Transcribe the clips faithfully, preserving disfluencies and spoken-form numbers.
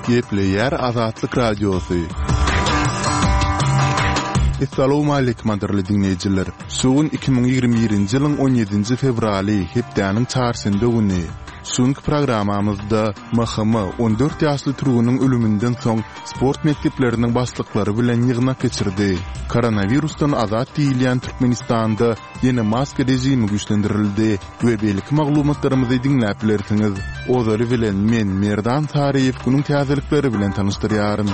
Gepleyer Azatlyk Radiosu. Assalamu alaykum adirli dinleyijiler. Sugun iki bin ýygrimi birinji ýylyň on ýedinji fevraly hepdeniň çarşamba güni. Şunky programamyzda M H M on dört ýaşly turgunyň ölümünden soň sport mekdepleriniň başlyklary bilen ýygnak geçirdi. Koronavirusdan azat diýilýän Türkmenistanda ýene maska rejimi güýçlendirildi we beýlik maglumatlarymyzy dinläp bilersiňiz. Ozary bilen men Merdan Tariýew günüň täzelikleri bilen tanışdyrýarym.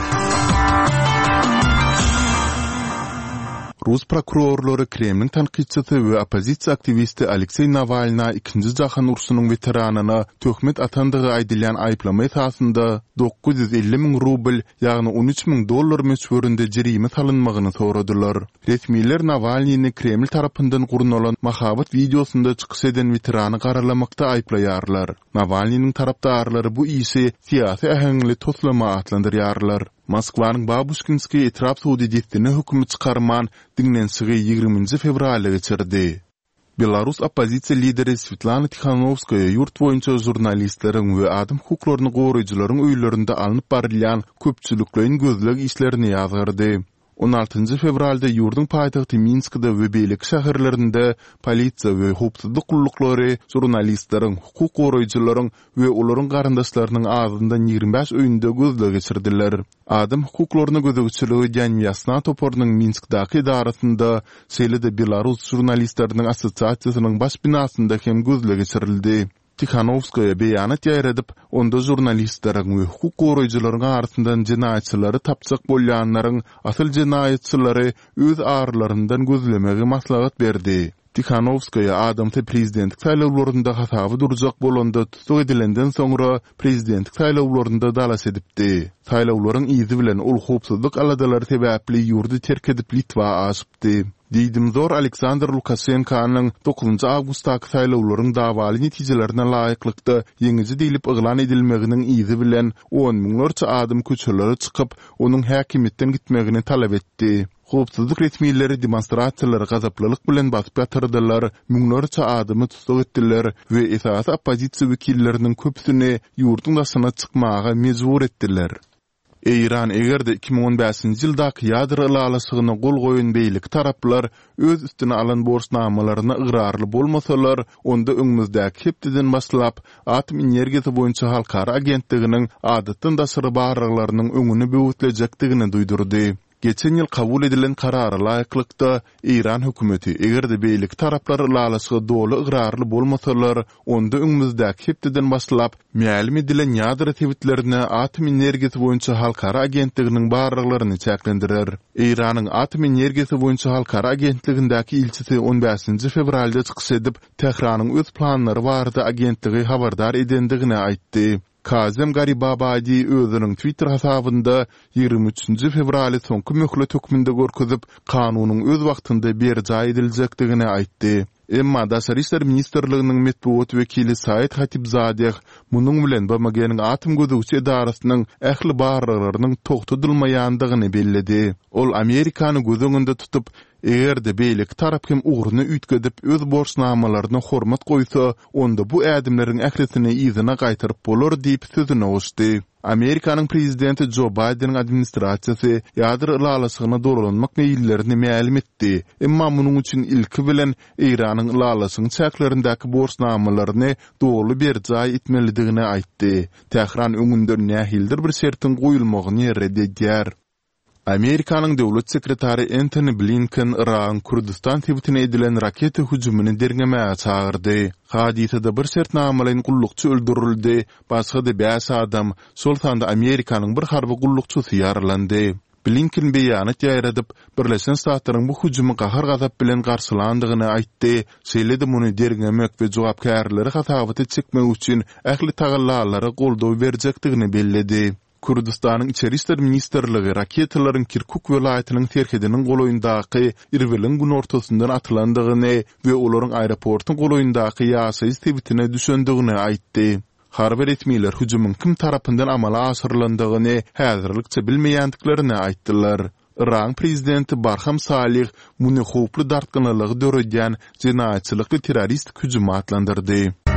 Rus prokurorlary Kremlin tanqidçisi we opozisiýa aktivisti Aleksey Navalny ikinji jahan urusynyň veteranyna töhmet atandygy aýdylýan aýplama esasynda dokuz ýüz elli miň rubl, ýagny on üç miň dollar meçhurynda jerime salynmagyny soradylar. Resmiler Navalnyni Kreml tarapyndan gurunalan mahabat videosunda çykyş eden veterany garalamakda aýplaýarlar. Navalnyň tarapdarlary bu işi siýasy ähengli toslama atlandyrýarlar. Moskwanyň Babushkinskiy etraf suwdedetini hükmi çykarman dinlensiňi ýygrimiňji fevraly geçirdi. Belarus opozisiýa lideri Svetlana Tikhanovskaya ýurt boýunça jurnalistleriň we adam hukuklaryny goraýjylaryň öýlerinde alınıp barylan köpçüliklerin gözleg işlerini ýazgyrdy. on altynjy fevralda ýurdun paýtagty Minskde we beýlik şäherlerinde polisiýa we hukuk gullukları jurnalistleriň, hukuk goraýjylaryň we olaryň garandaşlarynyň ağzyndan ýygrimi beş öýünde gözle geçirdiler. Adam hukuklaryny gözegçiligi Ýanmyasna toporynyň Minskdaky idarasynda şeýle-de Belarus jurnalistleriniň assosiasiýasynyň baş binasynda hem gözle geçirildi. Tikhanovskaya beýanat ýaýradyp, onda jurnalistleriň we hukuk goraýjylaryň arasyndan jinaýatçylary tapjak bolýanlaryň asyl jinaýatçylary öz arlaryndan gözlemegi maslahat berdi. Tikhanovskaya adamty prezidentlik saýlawlarynda hasaby durjak bolanda tutuk edilenden soňra prezidentlik saýlawlarynda dalas edipdi. Saýlawlaryň izi bilen ol howpsuzlyk aladalary sebäpli ýurdy terk edip Litwa aşypdy. Diýdimzor Aleksandr Lukashenkanyň dokuzunjy awgustdaky saýlawlaryň dawaly netijelerine laýyklykda ýeňiji diýilip yglan edilmeginiň izi bilen on miňlerçe adam köçelere çykyp onuň häkimetden gitmegini talap etdi. Howpsuzlyk resmiýetleri demonstrasiýalary gazaplylyk bilen basyp ýatyrdylar, miňlerçe adamy tutuk etdiler we esasy opozisiýa wekilleriniň köpsini ýurdun daşyna çykmaga mejbur etdiler. Eýran egerde iki bin on beşinji ýyldaky ýadro ýalasygyna gol goýan beýlik taraplar öz üstüne alan borçnamalaryna ýgrarly bolmasalar, onda öňümüzdäki hepdeden başlap atom energiýasy boýunça halkara agentliginiň adatdan daşary barraklarynyň öňüni böwütlejekdigini duýdurdy. Geçen ýyl kabul edilen karara laýyklykda Iran hökümeti egerde beýlik taraplar ýalasyga doly ýgrarly bolmasalar, onda öňümüzdäki hepdeden başlap mälim edilen ýadro tebitlerine atom energiýasy boýunça halkara agentliginiň barraklaryny çäklendirer. Iranyň atom energiýasy boýunça halkara agentligindäki ilçisi on beşinji fevralda çykyş edip, Tehranyň öz planlary barada agentligi habardar edendigini aýtdy. Kazem Garibabadi özüniň Twitter hasabynda ýygrimi üçinji fevraly soňky möhlet hökmünde görkezip, kanunyň öz wagtynda berjay ediljekdigini aýtdy. Emma Daşary işler ministrliginiň metbuat wekili Said Hatibzadeh munyň bilen B M G-niň atom gözegçi idarasynyň ähli barraklarynyň togtadylmaýandygyny bellidi. Ol Amerikany gözüňinde tutup, egerde beýlik tarap hem ugruny üýtgedip öz borçnamalaryna hormat goýsa, onda bu ädimleriň ählisini ýyzyna gaýtaryp bolar diýip sözüne goşdy. Amerikanyň prezidenti Joe Biden'in administrasiýasy ýadro ýalasygyna dolanmak meýillerini mälim etdi. Emma munyň üçin ilki bilen Iranyň ýalasynyň çäklerindäki borçnamalaryny dogry berjay etmelidigini aýtdy. Tehran öňünde nähildir bir şertin goýulmagyny reddedýär. Amerikanyň döwlet sekretary Antony Blinken Iran Kurdistan tebitine edilen raket hüjumyny derňemäge çagyrdy. Hadisede bir şertnamalaryň gullukçy öldürildi, başga da beş adam, şol sanda Amerikanyň bir harby gullukçysy ýaralandy. Blinken beýanat ýaýradyp, Birleşen Ştatlaryň bu hüjumy gahar gazap bilen garşylandygyny aýtdy. Şeýle-de muny derňemek we jogapkärleri hasabaty çekmek üçin ähli tagallalara goldaw berjekdigini belledi. Kurdistanyň içeri işler ministrligi raketalaryň Kirkuk welaýatynyň terkediniň goloýundaky Irwelin gün ortasyndan atylandygyny we olaryň aeroportyň goloýundaky ýaşaýyş tebitine düşendigini aýtdy. Harby resmiler hüjümyň kim tarapyndan amala aşyrylandygyny häzirlikçe bilmeýändiklerini aýtdylar. Iran prezidenti Barham Salih muny howply dartgynylygy döredýän jinaýatçylykly terroristik hüjüm atlandyrdy.